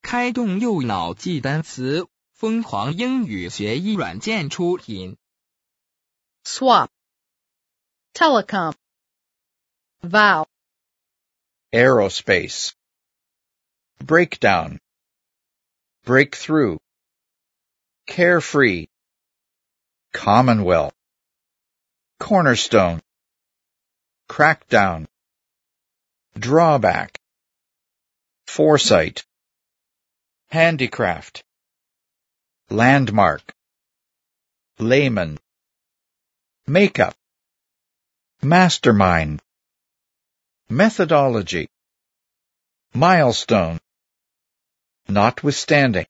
开动右脑记单词，疯狂英语学习软件出品。 Swap. Telecom. Vow. Aerospace. Breakdown. Breakthrough. Carefree. Commonwealth. Cornerstone. Crackdown. Drawback. Foresight. Handicraft. Landmark. Layman. Makeup. Mastermind. Methodology. Milestone. Notwithstanding.